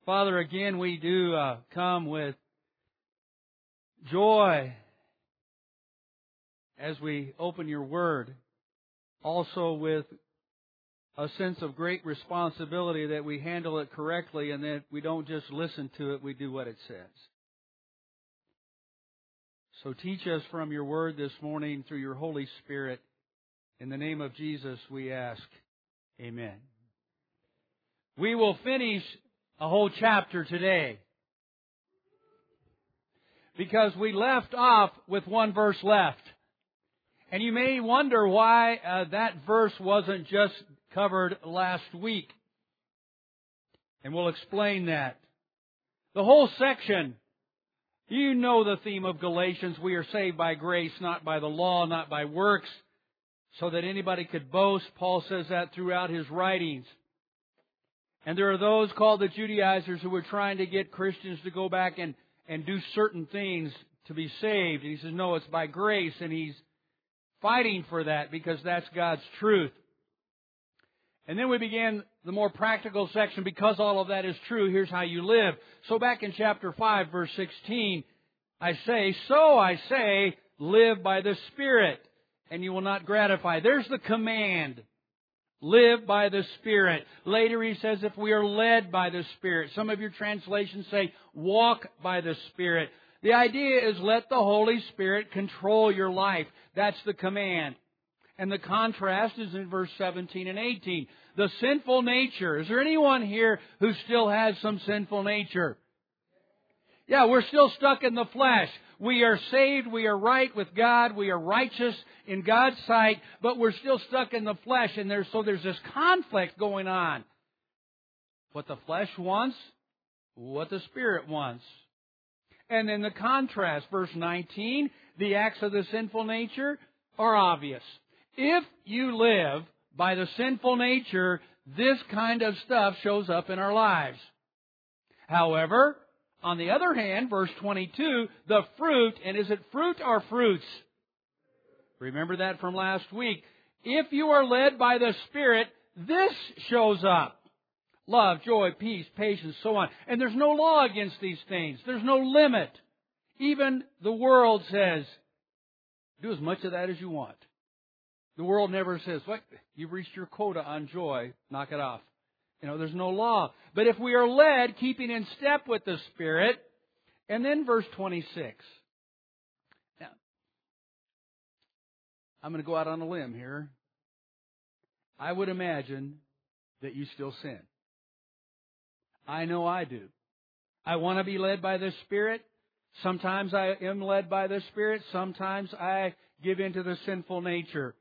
Father, again we do come with joy as we open your Word, also with a sense of great responsibility that we handle it correctly and that we don't just listen to it, we do what it says. So teach us from your Word this morning through your Holy Spirit. In the name of Jesus we ask, amen. We will finish a whole chapter today because we left off with one verse left. And you may wonder why that verse wasn't just covered last week. And we'll explain that. The whole section, you know the theme of Galatians. We are saved by grace, not by the law, not by works, so that anybody could boast. Paul says that throughout his writings. And there are those called the Judaizers who were trying to get Christians to go back and do certain things to be saved. And he says, no, it's by grace. And he's fighting for that because that's God's truth. And then we began the more practical section. Because all of that is true, here's how you live. So back in chapter 5, verse 16, I say, live by the Spirit, and you will not gratify. There's the command. Live by the Spirit. Later he says if we are led by the Spirit. Some of your translations say walk by the Spirit. The idea is let the Holy Spirit control your life. That's the command. And the contrast is in verse 17 and 18. The sinful nature. Is there anyone here who still has some sinful nature? Yeah, we're still stuck in the flesh. We are saved, we are right with God, we are righteous in God's sight, but we're still stuck in the flesh, and there's this conflict going on. What the flesh wants, what the Spirit wants. And then the contrast, verse 19, the acts of the sinful nature are obvious. If you live by the sinful nature, this kind of stuff shows up in our lives. However, on the other hand, verse 22, the fruit, and is it fruit or fruits? Remember that from last week. If you are led by the Spirit, this shows up. Love, joy, peace, patience, so on. And there's no law against these things. There's no limit. Even the world says, do as much of that as you want. The world never says, what? You've reached your quota on joy, knock it off. There's no law. But if we are led, keeping in step with the Spirit, and then verse 26. Now, I'm going to go out on a limb here. I would imagine that you still sin. I know I do. I want to be led by the Spirit. Sometimes I am led by the Spirit. Sometimes I give in to the sinful nature.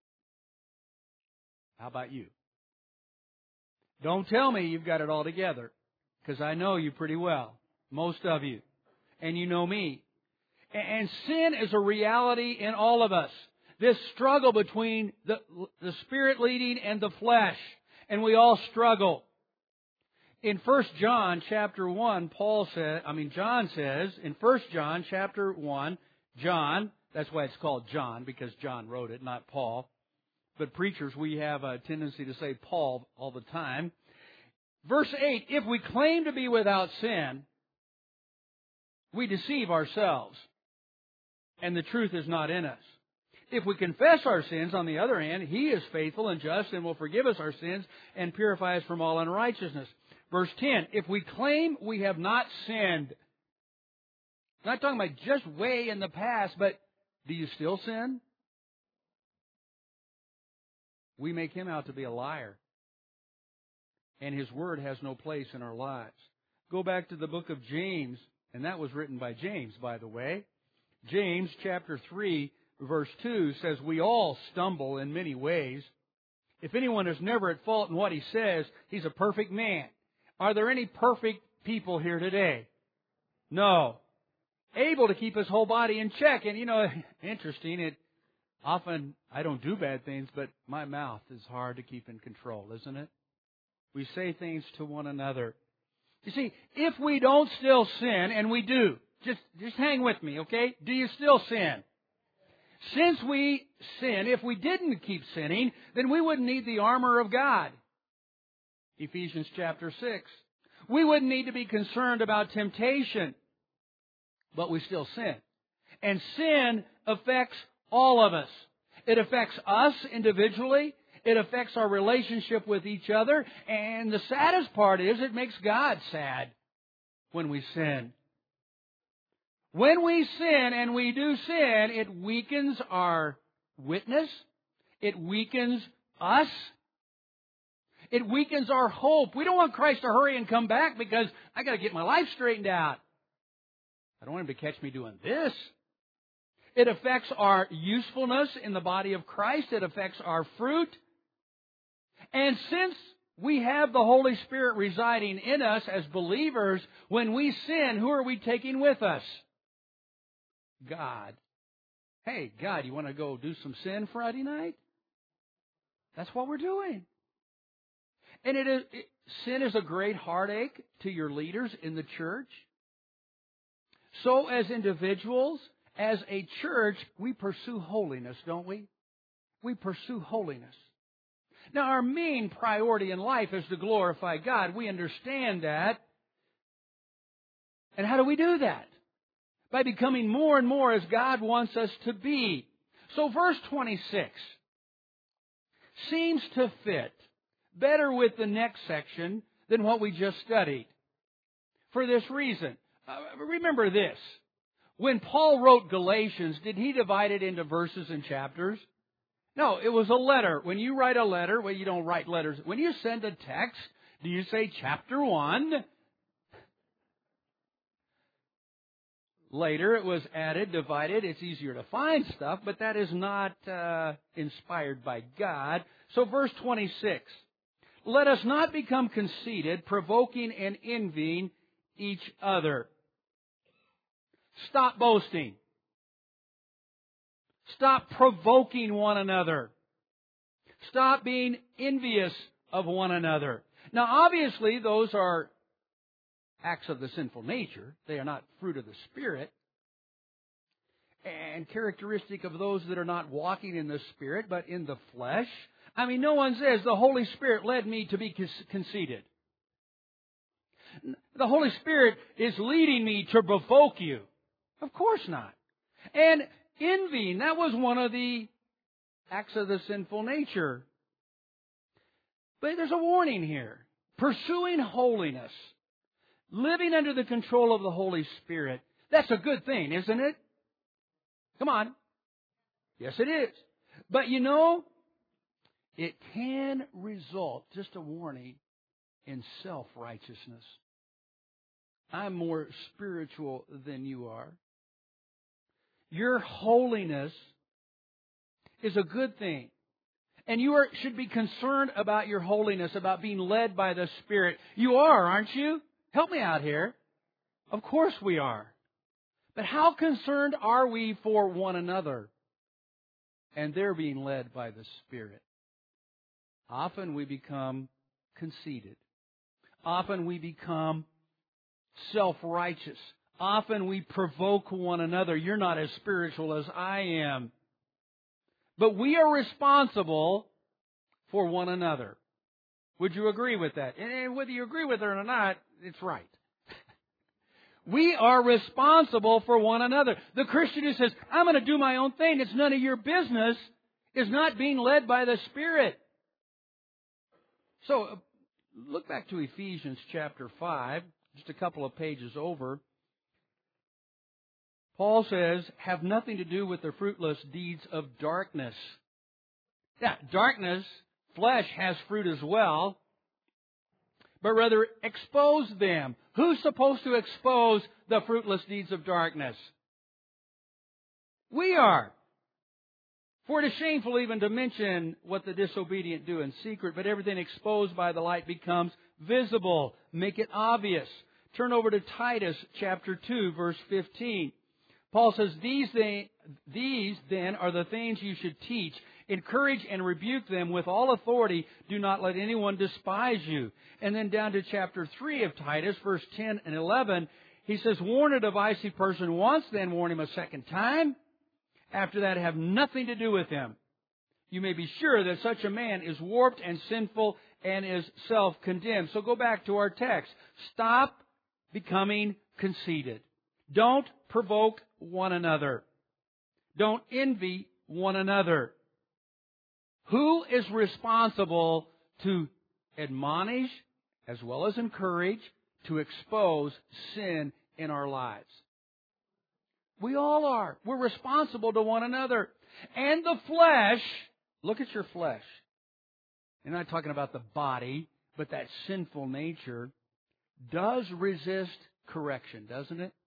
How about you? Don't tell me you've got it all together, because I know you pretty well, most of you, and you know me. And sin is a reality in all of us. This struggle between the Spirit leading and the flesh, and we all struggle. In 1 John chapter 1, John says, in 1 John chapter 1, John, that's why it's called John, because John wrote it, not Paul. But preachers, we have a tendency to say Paul all the time. Verse 8, if we claim to be without sin, we deceive ourselves, and the truth is not in us. If we confess our sins, on the other hand, He is faithful and just and will forgive us our sins and purify us from all unrighteousness. Verse 10, if we claim we have not sinned, I'm not talking about just way in the past, but do you still sin? We make Him out to be a liar. And His Word has no place in our lives. Go back to the book of James, and that was written by James, by the way. James chapter 3, verse 2 says, we all stumble in many ways. If anyone is never at fault in what he says, he's a perfect man. Are there any perfect people here today? No. Able to keep his whole body in check. And interesting, often, I don't do bad things, but my mouth is hard to keep in control, isn't it? We say things to one another. You see, if we don't still sin, and we do, just hang with me, okay? Do you still sin? Since we sin, if we didn't keep sinning, then we wouldn't need the armor of God. Ephesians chapter 6. We wouldn't need to be concerned about temptation, but we still sin. And sin affects all of us. It affects us individually. It affects our relationship with each other. And the saddest part is it makes God sad when we sin. When we sin, and we do sin, it weakens our witness. It weakens us. It weakens our hope. We don't want Christ to hurry and come back because I got to get my life straightened out. I don't want Him to catch me doing this. It affects our usefulness in the body of Christ. It affects our fruit. And since we have the Holy Spirit residing in us as believers, when we sin, who are we taking with us? God. Hey, God, you want to go do some sin Friday night? That's what we're doing. And sin is a great heartache to your leaders in the church. So as individuals, as a church, we pursue holiness, don't we? We pursue holiness. Now, our main priority in life is to glorify God. We understand that. And how do we do that? By becoming more and more as God wants us to be. So verse 26 seems to fit better with the next section than what we just studied. For this reason, remember this. When Paul wrote Galatians, did he divide it into verses and chapters? No, it was a letter. When you write a letter, well, you don't write letters. When you send a text, do you say chapter 1? Later, it was added, divided. It's easier to find stuff, but that is not inspired by God. So verse 26. Let us not become conceited, provoking and envying each other. Stop boasting. Stop provoking one another. Stop being envious of one another. Now, obviously, those are acts of the sinful nature. They are not fruit of the Spirit. And characteristic of those that are not walking in the Spirit, but in the flesh. I mean, no one says, the Holy Spirit led me to be conceited. The Holy Spirit is leading me to provoke you. Of course not. And envying, that was one of the acts of the sinful nature. But there's a warning here. Pursuing holiness, living under the control of the Holy Spirit, that's a good thing, isn't it? Come on. Yes, it is. But you know, it can result, just a warning, in self-righteousness. I'm more spiritual than you are. Your holiness is a good thing. And you should be concerned about your holiness, about being led by the Spirit. You are, aren't you? Help me out here. Of course we are. But how concerned are we for one another? And they're being led by the Spirit. Often we become conceited. Often we become self-righteous. Often we provoke one another. You're not as spiritual as I am. But we are responsible for one another. Would you agree with that? And whether you agree with it or not, it's right. We are responsible for one another. The Christian who says, I'm going to do my own thing, it's none of your business, is not being led by the Spirit. So, look back to Ephesians chapter 5, just a couple of pages over. Paul says, have nothing to do with the fruitless deeds of darkness. Yeah, darkness, flesh has fruit as well, but rather expose them. Who's supposed to expose the fruitless deeds of darkness? We are. For it is shameful even to mention what the disobedient do in secret, but everything exposed by the light becomes visible. Make it obvious. Turn over to Titus chapter 2, verse 15. Paul says, these then are the things you should teach. Encourage and rebuke them with all authority. Do not let anyone despise you. And then down to chapter 3 of Titus, verse 10 and 11, he says, warn a divisive person once, then warn him a second time. After that, have nothing to do with him. You may be sure that such a man is warped and sinful and is self-condemned. So go back to our text. Stop becoming conceited. Don't provoke one another. Don't envy one another. Who is responsible to admonish as well as encourage, to expose sin in our lives? We all are. We're responsible to one another. And the flesh, look at your flesh. I'm not talking about the body, but that sinful nature does resist correction, doesn't it?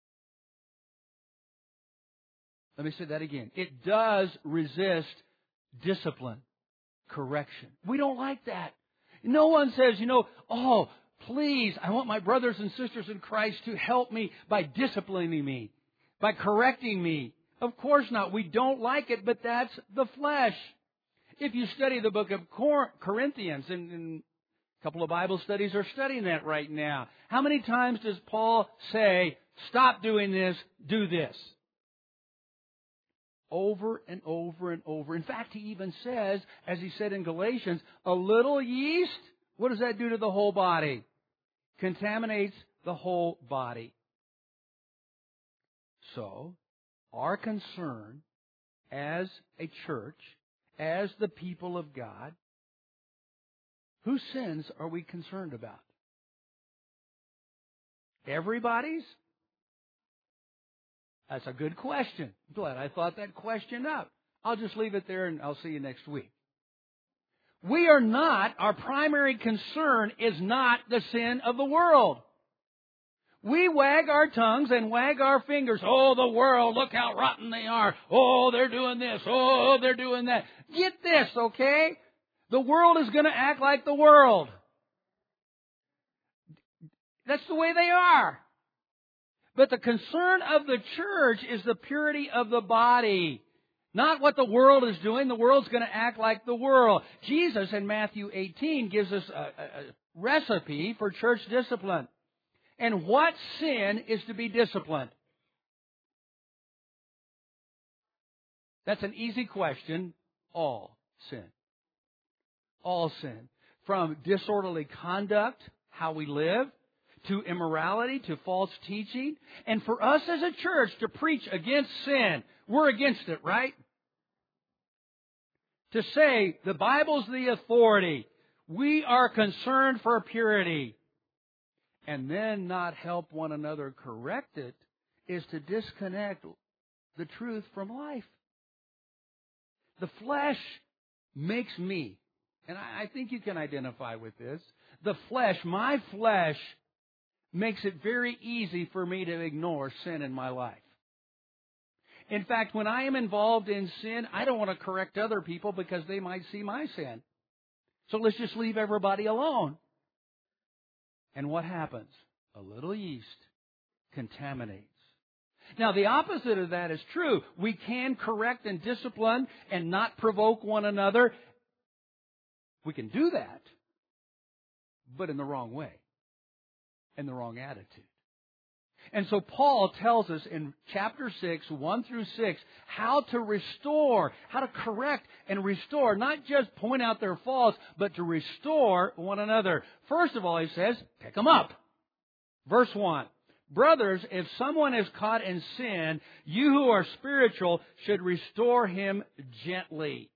Let me say that again. It does resist discipline, correction. We don't like that. No one says, oh, please, I want my brothers and sisters in Christ to help me by disciplining me, by correcting me. Of course not. We don't like it, but that's the flesh. If you study the book of Corinthians, and a couple of Bible studies are studying that right now, how many times does Paul say, stop doing this, do this? Over and over and over. In fact, he even says, as he said in Galatians, a little yeast, what does that do to the whole body? Contaminates the whole body. So, our concern as a church, as the people of God, whose sins are we concerned about? Everybody's? That's a good question. I'm glad I thought that question up. I'll just leave it there and I'll see you next week. We are not, our primary concern is not the sin of the world. We wag our tongues and wag our fingers. Oh, the world, look how rotten they are. Oh, they're doing this. Oh, they're doing that. Get this, okay? The world is going to act like the world. That's the way they are. But the concern of the church is the purity of the body. Not what the world is doing. The world's going to act like the world. Jesus in Matthew 18 gives us a recipe for church discipline. And what sin is to be disciplined? That's an easy question. All sin. All sin. From disorderly conduct, how we live, to immorality, to false teaching. And for us as a church to preach against sin, we're against it, right? To say the Bible's the authority, we are concerned for purity, and then not help one another correct it, is to disconnect the truth from life. The flesh makes me, and I think you can identify with this, the flesh, my flesh, makes it very easy for me to ignore sin in my life. In fact, when I am involved in sin, I don't want to correct other people because they might see my sin. So let's just leave everybody alone. And what happens? A little yeast contaminates. Now, the opposite of that is true. We can correct and discipline and not provoke one another. We can do that, but in the wrong way. And the wrong attitude. And so Paul tells us in chapter 6, 1 through 6, how to restore, how to correct and restore, not just point out their faults, but to restore one another. First of all, he says, pick them up. Verse 1, brothers, if someone is caught in sin, you who are spiritual should restore him gently.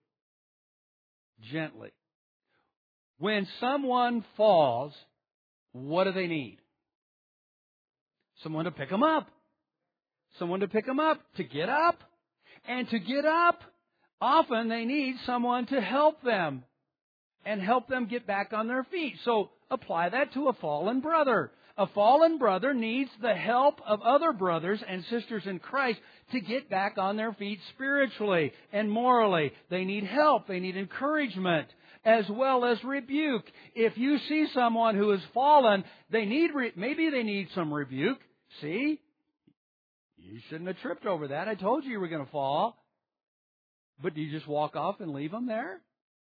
Gently. When someone falls, what do they need? Someone to pick them up. Someone to pick them up. To get up. And to get up, often they need someone to help them. And help them get back on their feet. So apply that to a fallen brother. A fallen brother needs the help of other brothers and sisters in Christ to get back on their feet spiritually and morally. They need help. They need encouragement, as well as rebuke. If you see someone who has fallen, maybe they need some rebuke. See, you shouldn't have tripped over that. I told you were going to fall. But do you just walk off and leave them there?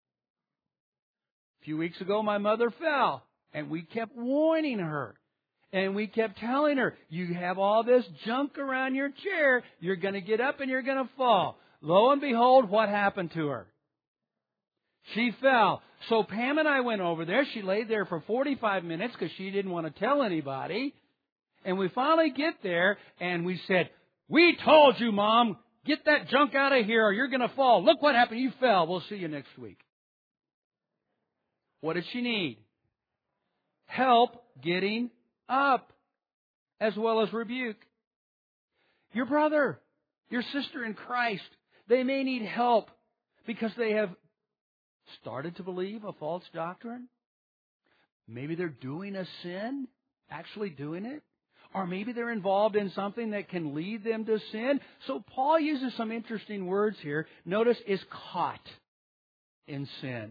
A few weeks ago, my mother fell, and we kept warning her. And we kept telling her, you have all this junk around your chair. You're going to get up and you're going to fall. Lo and behold, what happened to her? She fell. So Pam and I went over there. She laid there for 45 minutes because she didn't want to tell anybody. And we finally get there and we said, "We told you, Mom, get that junk out of here or you're going to fall. Look what happened. You fell. We'll see you next week." What did she need? Help getting up, as well as rebuke. Your brother, your sister in Christ, they may need help because they have started to believe a false doctrine. Maybe they're doing a sin, actually doing it. Or maybe they're involved in something that can lead them to sin. So Paul uses some interesting words here. Notice, is caught in sin.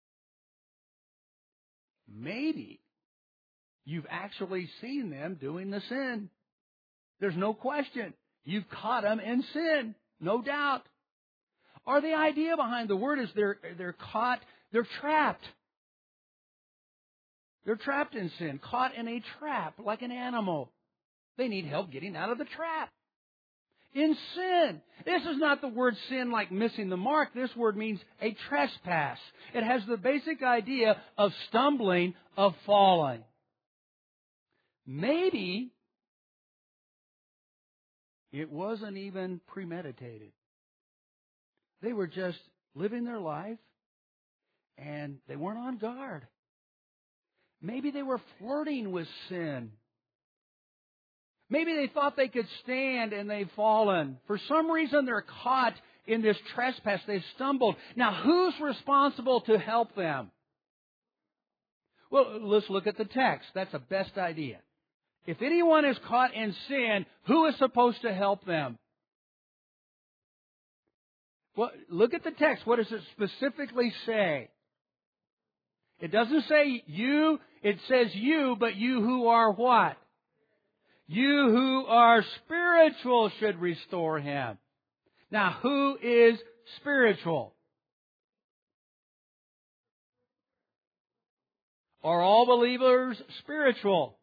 Maybe you've actually seen them doing the sin. There's no question. You've caught them in sin, no doubt. Or the idea behind the word is they're caught, they're trapped. They're trapped in sin, caught in a trap like an animal. They need help getting out of the trap. In sin. This is not the word sin like missing the mark. This word means a trespass. It has the basic idea of stumbling, of falling. Maybe it wasn't even premeditated. They were just living their life and they weren't on guard. Maybe they were flirting with sin. Maybe they thought they could stand and they've fallen. For some reason, they're caught in this trespass. They've stumbled. Now, who's responsible to help them? Well, let's look at the text. That's the best idea. If anyone is caught in sin, who is supposed to help them? Well, look at the text. What does it specifically say? It doesn't say you. It says you, but you who are what? You who are spiritual should restore him. Now, who is spiritual? Are all believers spiritual?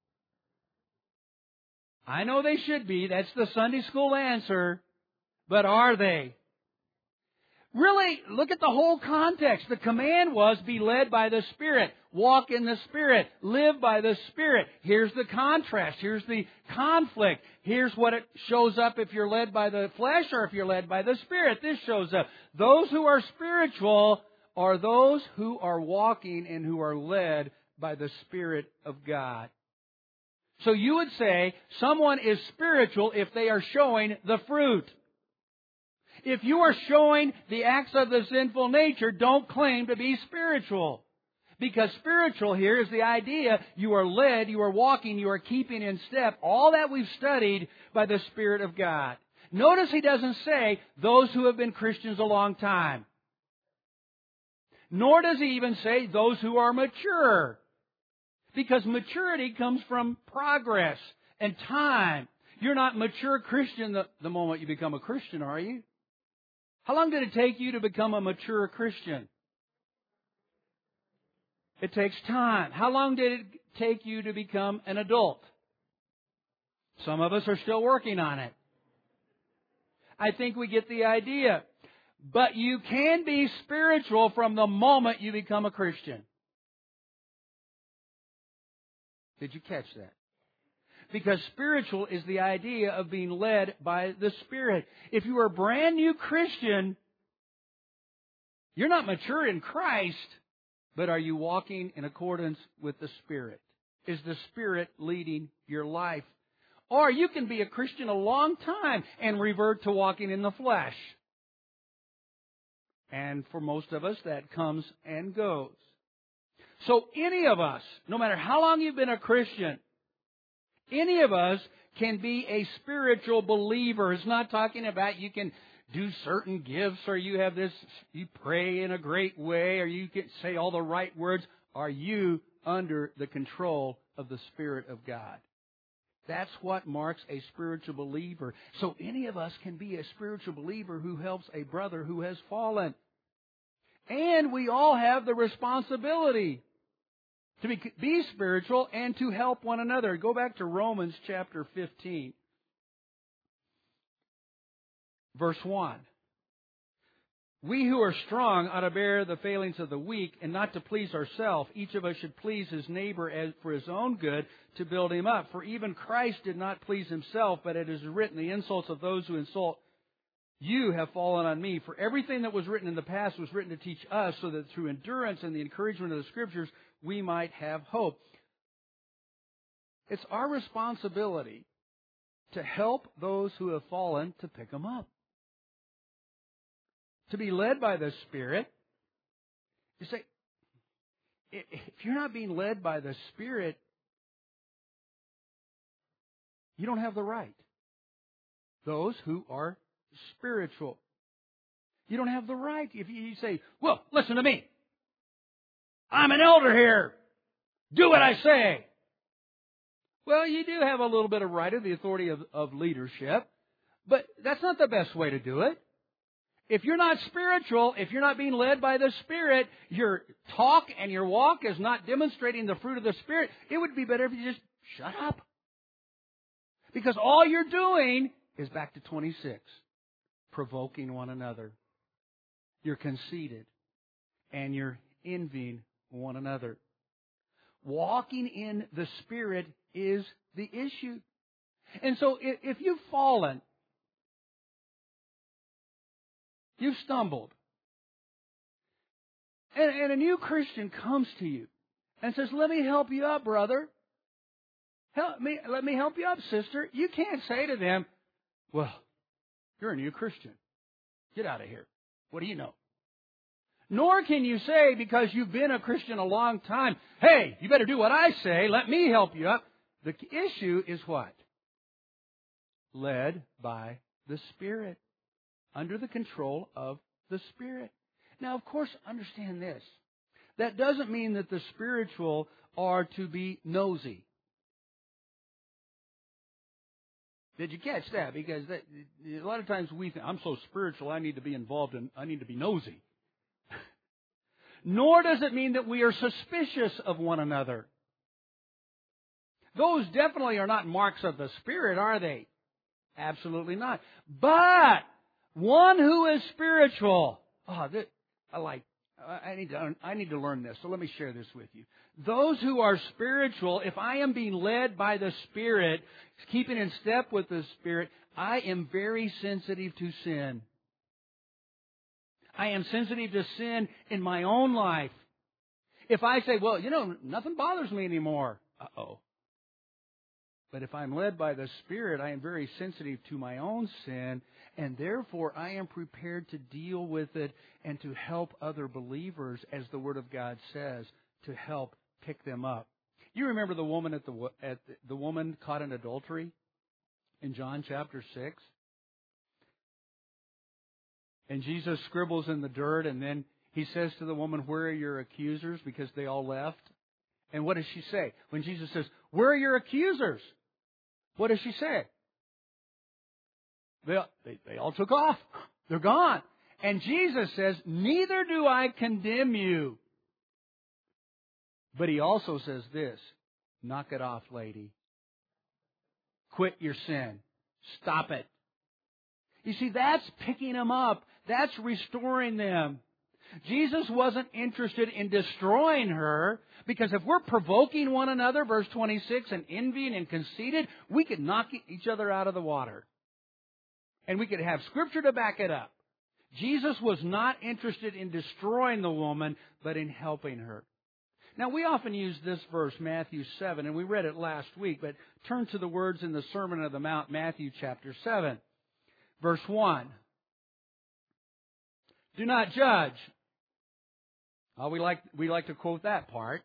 I know they should be. That's the Sunday school answer. But are they? Really, look at the whole context. The command was, be led by the Spirit. Walk in the Spirit. Live by the Spirit. Here's the contrast. Here's the conflict. Here's what it shows up if you're led by the flesh or if you're led by the Spirit. This shows up. Those who are spiritual are those who are walking and who are led by the Spirit of God. So you would say someone is spiritual if they are showing the fruit. If you are showing the acts of the sinful nature, don't claim to be spiritual. Because spiritual here is the idea you are led, you are walking, you are keeping in step. All that we've studied by the Spirit of God. Notice he doesn't say those who have been Christians a long time. Nor does he even say those who are mature. Because maturity comes from progress and time. You're not mature Christian the moment you become a Christian, are you? How long did it take you to become a mature Christian? It takes time. How long did it take you to become an adult? Some of us are still working on it. I think we get the idea. But you can be spiritual from the moment you become a Christian. Did you catch that? Because spiritual is the idea of being led by the Spirit. If you are a brand new Christian, you're not mature in Christ, but are you walking in accordance with the Spirit? Is the Spirit leading your life? Or you can be a Christian a long time and revert to walking in the flesh. And for most of us, that comes and goes. So any of us, no matter how long you've been a Christian, any of us can be a spiritual believer. It's not talking about you can do certain gifts or you have this, you pray in a great way or you can say all the right words. Are you under the control of the Spirit of God? That's what marks a spiritual believer. So any of us can be a spiritual believer who helps a brother who has fallen. And we all have the responsibility to be spiritual and to help one another. Go back to Romans chapter 15, verse 1. We who are strong ought to bear the failings of the weak and not to please ourselves. Each of us should please his neighbor as for his own good to build him up. For even Christ did not please himself, but it is written, the insults of those who insult you have fallen on me. For everything that was written in the past was written to teach us, so that through endurance and the encouragement of the Scriptures we might have hope. It's our responsibility to help those who have fallen to pick them up. To be led by the Spirit. You say, if you're not being led by the Spirit, you don't have the right. Those who are spiritual. You don't have the right. If you say, well, listen to me. I'm an elder here. Do what I say. Well, you do have a little bit of right of the authority of leadership, but that's not the best way to do it. If you're not spiritual, if you're not being led by the Spirit, your talk and your walk is not demonstrating the fruit of the Spirit, it would be better if you just shut up. Because all you're doing is back to 26, provoking one another. You're conceited and you're envying one another. Walking in the Spirit is the issue. And so if you've fallen, you've stumbled, and a new Christian comes to you and says, let me help you up, brother. Let me help you up, sister. You can't say to them, well, you're a new Christian. Get out of here. What do you know? Nor can you say, because you've been a Christian a long time, hey, you better do what I say. Let me help you up. The issue is what? Led by the Spirit. Under the control of the Spirit. Now, of course, understand this. That doesn't mean that the spiritual are to be nosy. Did you catch that? Because a lot of times we think, I'm so spiritual, I need to be involved and I need to be nosy. Nor does it mean that we are suspicious of one another. Those definitely are not marks of the Spirit, are they? Absolutely not. But one who is spiritual. I need to learn this, so let me share this with you. Those who are spiritual, if I am being led by the Spirit, keeping in step with the Spirit, I am very sensitive to sin. I am sensitive to sin in my own life. If I say, well, nothing bothers me anymore. Uh-oh. But if I'm led by the Spirit, I am very sensitive to my own sin, and therefore I am prepared to deal with it and to help other believers, as the Word of God says, to help pick them up. You remember the woman the woman caught in adultery in John chapter 6? And Jesus scribbles in the dirt, and then he says to the woman, where are your accusers? Because they all left. And what does she say? When Jesus says, where are your accusers? What does she say? They all took off. They're gone. And Jesus says, neither do I condemn you. But he also says this, knock it off, lady. Quit your sin. Stop it. You see, that's picking them up. That's restoring them. Jesus wasn't interested in destroying her, because if we're provoking one another, verse 26, and envying and conceited, we could knock each other out of the water. And we could have Scripture to back it up. Jesus was not interested in destroying the woman, but in helping her. Now, we often use this verse, Matthew 7, and we read it last week, but turn to the words in the Sermon on the Mount, Matthew chapter 7, verse 1. Do not judge. Oh, we like to quote that part.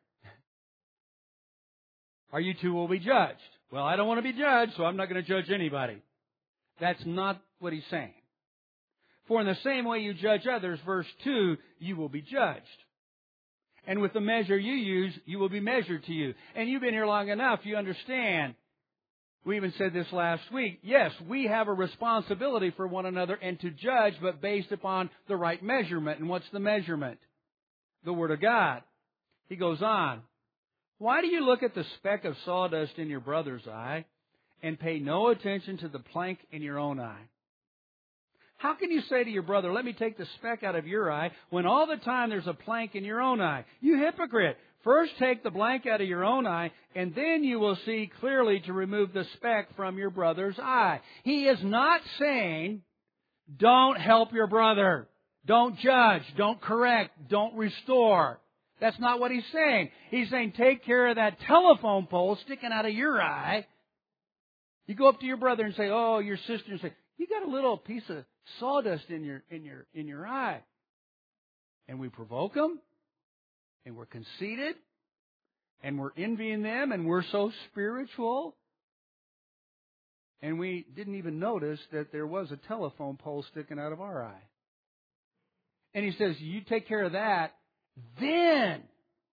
Or you too will be judged. Well, I don't want to be judged, so I'm not going to judge anybody. That's not what he's saying. For in the same way you judge others, verse 2, you will be judged. And with the measure you use, you will be measured to you. And you've been here long enough, you understand. We even said this last week. Yes, we have a responsibility for one another and to judge, but based upon the right measurement. And what's the measurement? The Word of God. He goes on. Why do you look at the speck of sawdust in your brother's eye and pay no attention to the plank in your own eye? How can you say to your brother, let me take the speck out of your eye, when all the time there's a plank in your own eye? You hypocrite! First take the blank out of your own eye, and then you will see clearly to remove the speck from your brother's eye. He is not saying, don't help your brother. Don't judge. Don't correct. Don't restore. That's not what he's saying. He's saying, take care of that telephone pole sticking out of your eye. You go up to your brother and say, oh, your sister, and say, you got a little piece of sawdust in your eye. And we provoke them, and we're conceited, and we're envying them, and we're so spiritual. And we didn't even notice that there was a telephone pole sticking out of our eye. And he says, you take care of that, then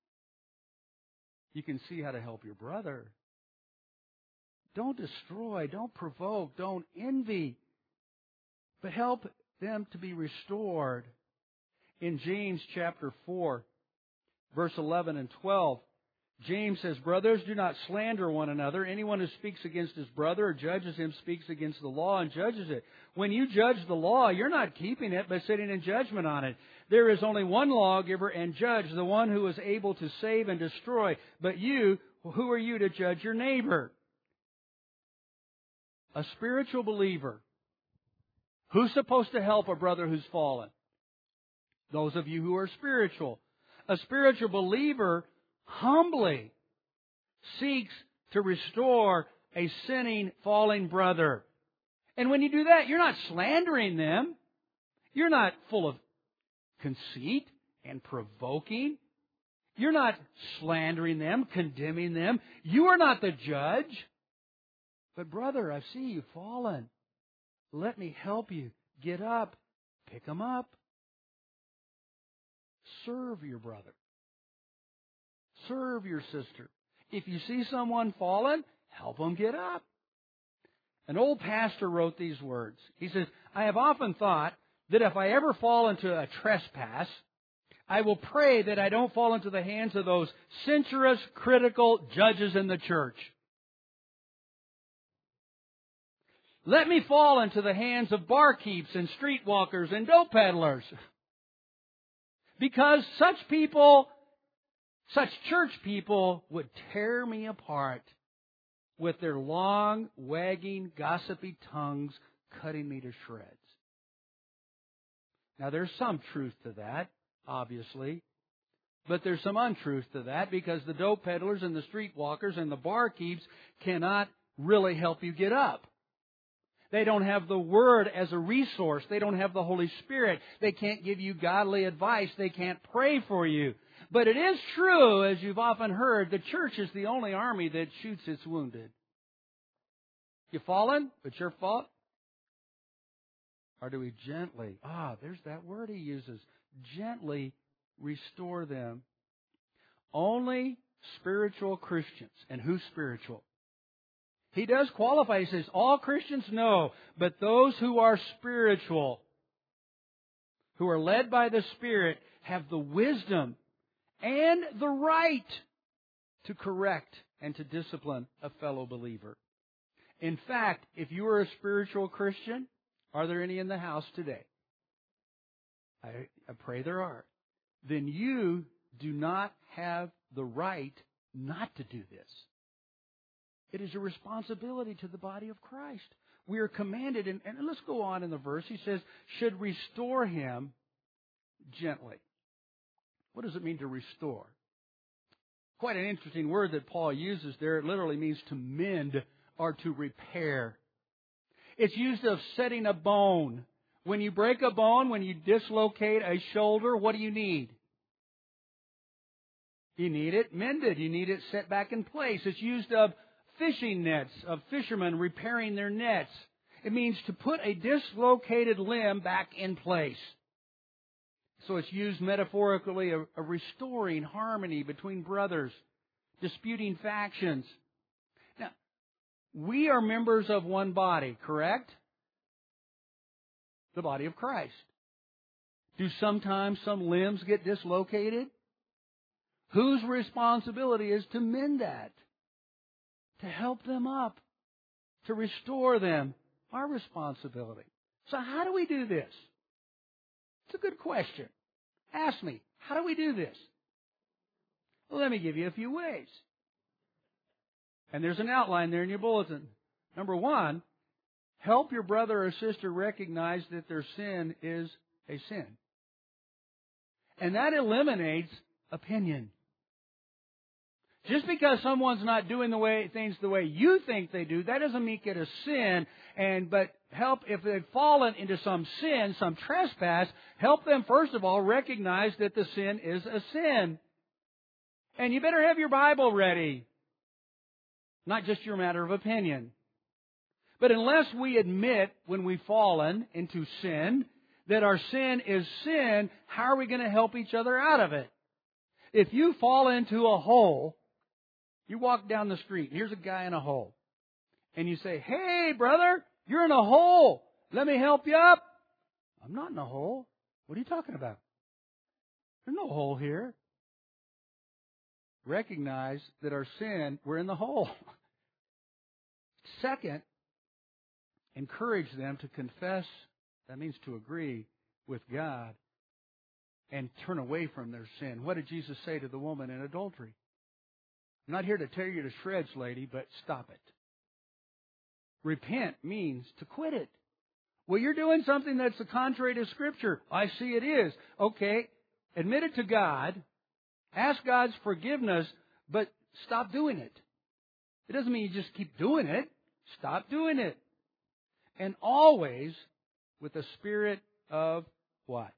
you can see how to help your brother. Don't destroy, don't provoke, don't envy, but help them to be restored. In James chapter 4, verse 11 and 12, James says, brothers, do not slander one another. Anyone who speaks against his brother or judges him speaks against the law and judges it. When you judge the law, you're not keeping it, but sitting in judgment on it. There is only one lawgiver and judge, the one who is able to save and destroy. But you, who are you to judge your neighbor? A spiritual believer. Who's supposed to help a brother who's fallen? Those of you who are spiritual. A spiritual believer humbly seeks to restore a sinning, falling brother. And when you do that, you're not slandering them. You're not full of conceit and provoking. You're not slandering them, condemning them. You are not the judge. But brother, I see you fallen. Let me help you. Get up. Pick them up. Serve your brother. Serve your sister. If you see someone fallen, help them get up. An old pastor wrote these words. He says, I have often thought that if I ever fall into a trespass, I will pray that I don't fall into the hands of those censorious, critical judges in the church. Let me fall into the hands of barkeeps and streetwalkers and dope peddlers. Because such people, such church people would tear me apart with their long, wagging, gossipy tongues cutting me to shreds. Now, there's some truth to that, obviously. But there's some untruth to that because the dope peddlers and the streetwalkers and the barkeeps cannot really help you get up. They don't have the Word as a resource. They don't have the Holy Spirit. They can't give you godly advice. They can't pray for you. But it is true, as you've often heard, the church is the only army that shoots its wounded. You fallen? It's your fault? Or do we gently, there's that word he uses, gently restore them? Only spiritual Christians. And who's spiritual? He does qualify. He says, all Christians know, but those who are spiritual, who are led by the Spirit, have the wisdom and the right to correct and to discipline a fellow believer. In fact, if you are a spiritual Christian, are there any in the house today? I pray there are. Then you do not have the right not to do this. It is a responsibility to the body of Christ. We are commanded, and let's go on in the verse. He says, should restore him gently. What does it mean to restore? Quite an interesting word that Paul uses there. It literally means to mend or to repair. It's used of setting a bone. When you break a bone, when you dislocate a shoulder, what do you need? You need it mended. You need it set back in place. It's used of fishing nets, of fishermen repairing their nets. It means to put a dislocated limb back in place. So it's used metaphorically of restoring harmony between brothers, disputing factions. Now, we are members of one body, correct? The body of Christ. Do sometimes some limbs get dislocated? Whose responsibility is to mend that? To help them up? To restore them? Our responsibility. So how do we do this? It's a good question. Ask me, how do we do this? Well, let me give you a few ways. And there's an outline there in your bulletin. Number one, help your brother or sister recognize that their sin is a sin. And that eliminates opinion. Just because someone's not doing things the way you think they do, that doesn't make it a sin. But help, if they've fallen into some sin, some trespass, help them first of all recognize that the sin is a sin. And you better have your Bible ready. Not just your matter of opinion. But unless we admit when we've fallen into sin, that our sin is sin, how are we going to help each other out of it? If you fall into a hole, you walk down the street, and here's a guy in a hole. And you say, "Hey, brother, you're in a hole. Let me help you up." "I'm not in a hole. What are you talking about? There's no hole here." Recognize that our sin, we're in the hole. Second, encourage them to confess, that means to agree with God, and turn away from their sin. What did Jesus say to the woman in adultery? "I'm not here to tear you to shreds, lady, but stop it." Repent means to quit it. "Well, you're doing something that's contrary to Scripture." "I see it is." Okay, admit it to God. Ask God's forgiveness, but stop doing it. It doesn't mean you just keep doing it. Stop doing it. And always with a spirit of what?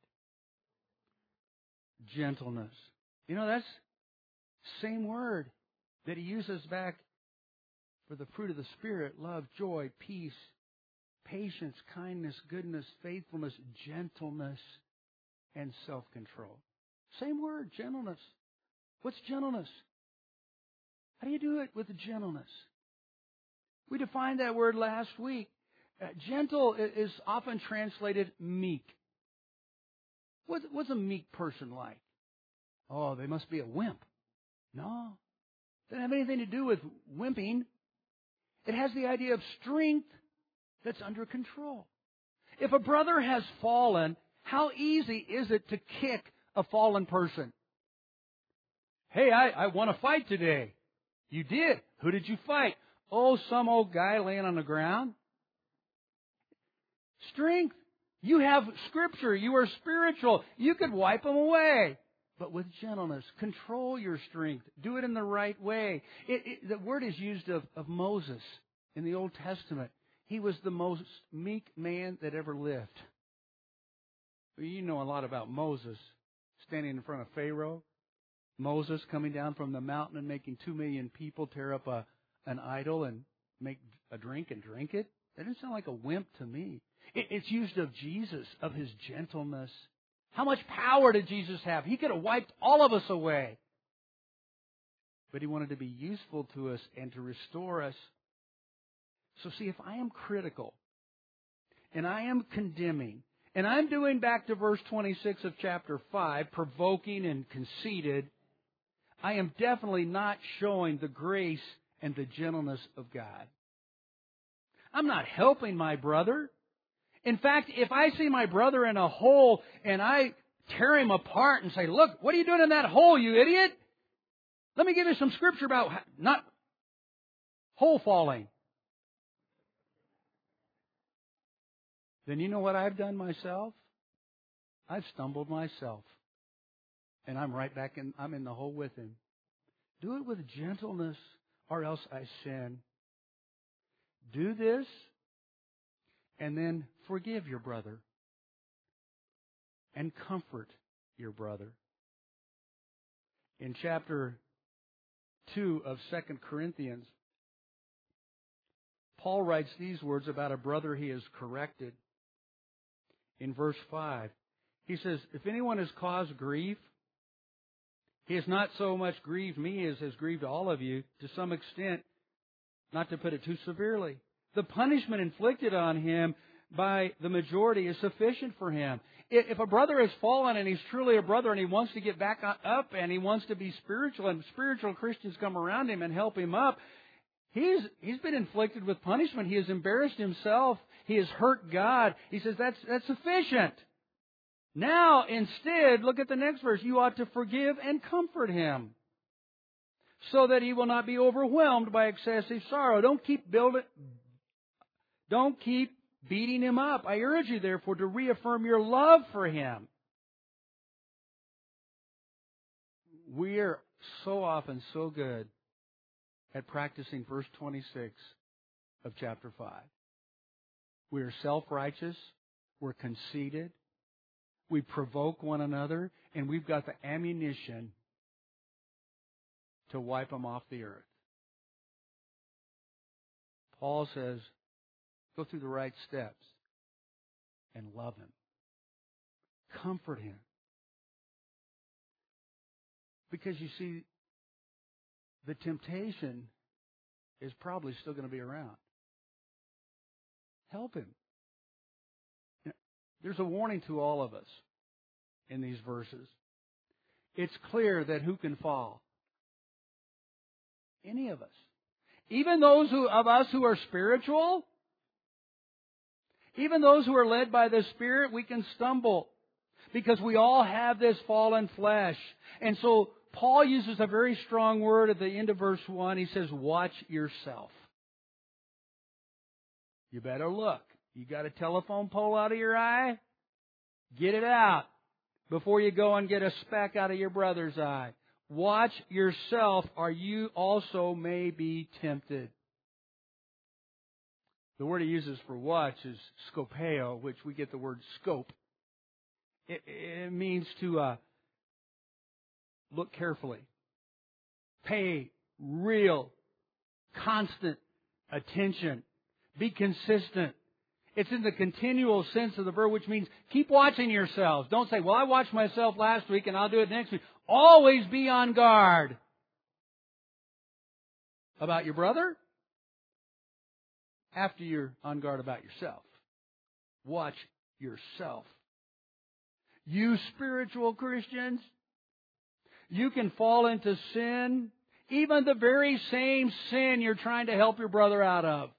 Gentleness. You know, that's the same word that he uses back for the fruit of the Spirit: love, joy, peace, patience, kindness, goodness, faithfulness, gentleness, and self-control. Same word, gentleness. What's gentleness? How do you do it with gentleness? We defined that word last week. Gentle is often translated meek. What's a meek person like? "Oh, they must be a wimp." No. It doesn't have anything to do with wimping. It has the idea of strength that's under control. If a brother has fallen, how easy is it to kick a fallen person? "Hey, I won a fight today." "You did? Who did you fight?" "Oh, some old guy laying on the ground." Strength. You have Scripture. You are spiritual. You could wipe them away. But with gentleness, control your strength. Do it in the right way. The word is used of Moses in the Old Testament. He was the most meek man that ever lived. You know a lot about Moses standing in front of Pharaoh. Moses coming down from the mountain and making 2 million people tear up an idol and make a drink and drink it. That doesn't sound like a wimp to me. It's used of Jesus, of His gentleness. How much power did Jesus have? He could have wiped all of us away. But He wanted to be useful to us and to restore us. So see, if I am critical and I am condemning, and I'm doing back to verse 26 of chapter 5, provoking and conceited, I am definitely not showing the grace and the gentleness of God. I'm not helping my brother. In fact, if I see my brother in a hole and I tear him apart and say, "Look, what are you doing in that hole, you idiot? Let me give you some scripture about not hole falling." Then you know what I've done myself? I've stumbled myself. And I'm right back I'm in the hole with him. Do it with gentleness, or else I sin. Do this, and then forgive your brother. And comfort your brother. In chapter 2 of 2 Corinthians, Paul writes these words about a brother he has corrected. In verse 5, he says, "If anyone has caused grief, he has not so much grieved me as has grieved all of you, to some extent, not to put it too severely. The punishment inflicted on him by the majority is sufficient for him." If a brother has fallen and he's truly a brother and he wants to get back up and he wants to be spiritual, and spiritual Christians come around him and help him up, He's been inflicted with punishment. He has embarrassed himself. He has hurt God. He says that's sufficient. Now, instead, look at the next verse. You ought to forgive and comfort him, so that he will not be overwhelmed by excessive sorrow. Don't keep beating him up. I urge you, therefore, to reaffirm your love for him. We are so often so good at practicing verse 26 of chapter 5. We are self-righteous. We're conceited. We provoke one another. And we've got the ammunition to wipe them off the earth. Paul says, go through the right steps and love him. Comfort him. Because you see, the temptation is probably still going to be around. Help him. There's a warning to all of us in these verses. It's clear that who can fall? Any of us. Even those of us who are spiritual, even those who are led by the Spirit, we can stumble. Because we all have this fallen flesh. And so Paul uses a very strong word at the end of verse 1. He says, watch yourself. You better look. You got a telephone pole out of your eye? Get it out before you go and get a speck out of your brother's eye. Watch yourself, or you also may be tempted. The word he uses for watch is scopeo, which we get the word scope. It means to look carefully. Pay real, constant attention. Be consistent. It's in the continual sense of the verb, which means keep watching yourselves. Don't say, well, I watched myself last week and I'll do it next week. Always be on guard. About your brother? After you're on guard about yourself. Watch yourself. You spiritual Christians, you can fall into sin, even the very same sin you're trying to help your brother out of.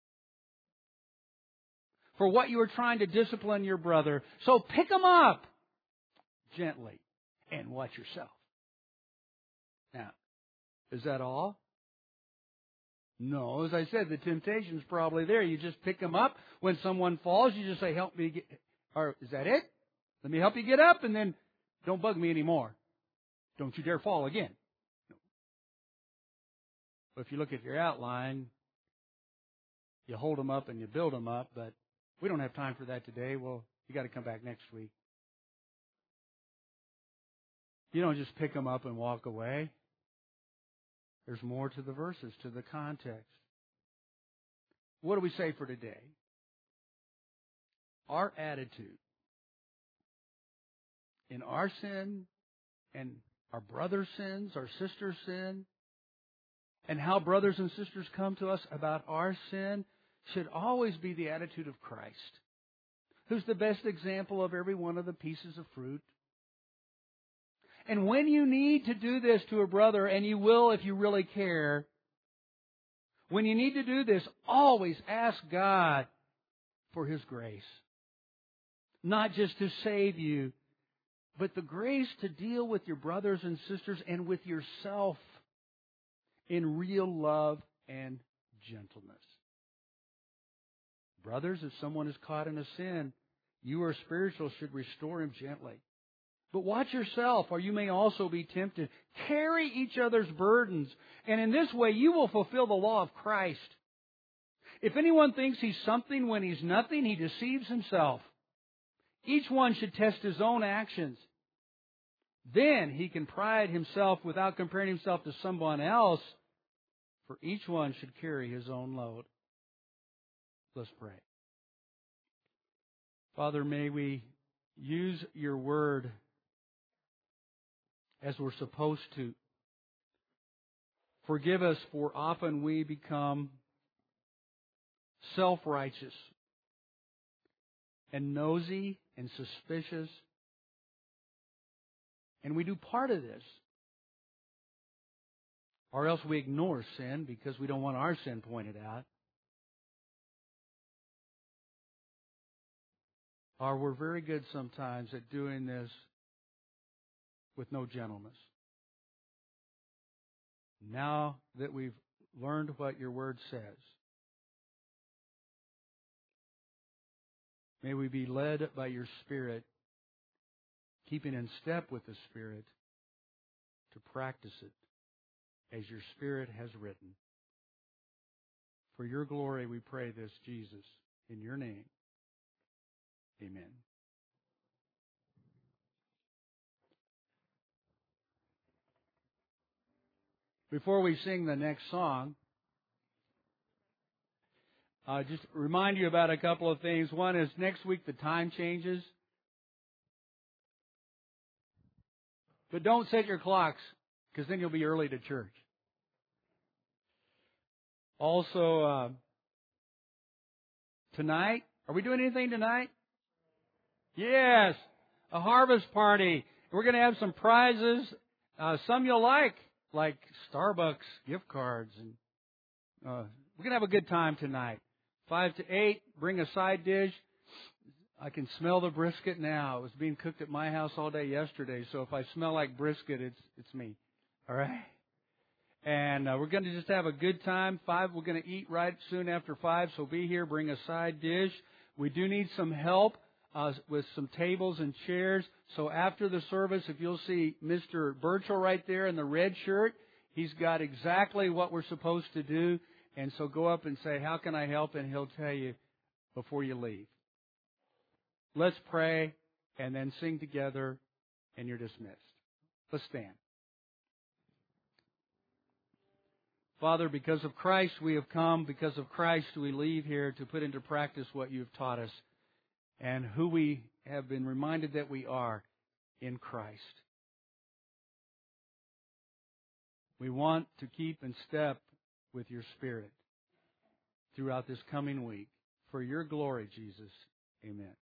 For what you were trying to discipline your brother. So pick him up gently and watch yourself. Now, is that all? No, as I said, the temptation's probably there. You just pick him up. When someone falls, you just say, help me get, or is that it? Let me help you get up, and then don't bug me anymore. Don't you dare fall again. No. But if you look at your outline, you hold them up and you build them up, but we don't have time for that today. Well, you got to come back next week. You don't just pick them up and walk away. There's more to the verses, to the context. What do we say for today? Our attitude in our sin and our brother's sins, our sister's sin, and how brothers and sisters come to us about our sin should always be the attitude of Christ, who's the best example of every one of the pieces of fruit. And when you need to do this to a brother, and you will if you really care, when you need to do this, always ask God for His grace. Not just to save you, but the grace to deal with your brothers and sisters and with yourself in real love and gentleness. Brothers, if someone is caught in a sin, you are spiritual, should restore him gently. But watch yourself, or you may also be tempted. Carry each other's burdens, and in this way you will fulfill the law of Christ. If anyone thinks he's something when he's nothing, he deceives himself. Each one should test his own actions. Then he can pride himself without comparing himself to someone else, for each one should carry his own load. Let's pray. Father, may we use your word as we're supposed to. Forgive us, for often we become self-righteous and nosy and suspicious. And we do part of this Or else we ignore sin because we don't want our sin pointed out. Or we're very good sometimes at doing this with no gentleness. Now that we've learned what your word says, may we be led by your Spirit, keeping in step with the Spirit, to practice it as your Spirit has written. For your glory we pray this, Jesus, in your name. Amen. Before we sing the next song, just remind you about a couple of things. One is next week the time changes. But don't set your clocks, because then you'll be early to church. Also, tonight, are we doing anything tonight? Yes, a harvest party. We're going to have some prizes. Some you'll like Starbucks gift cards. And we're going to have a good time tonight. 5 to 8, bring a side dish. I can smell the brisket now. It was being cooked at my house all day yesterday, so if I smell like brisket, it's me. All right? And we're going to just have a good time. 5, we're going to eat right soon after 5, so be here, bring a side dish. We do need some help with some tables and chairs. So after the service, if you'll see Mr. Burchell right there in the red shirt, he's got exactly what we're supposed to do. And so go up and say, how can I help? And he'll tell you before you leave. Let's pray and then sing together, and you're dismissed. Let's stand. Father, because of Christ we have come. Because of Christ we leave here to put into practice what you have taught us and who we have been reminded that we are in Christ. We want to keep in step with your Spirit throughout this coming week. For your glory, Jesus. Amen.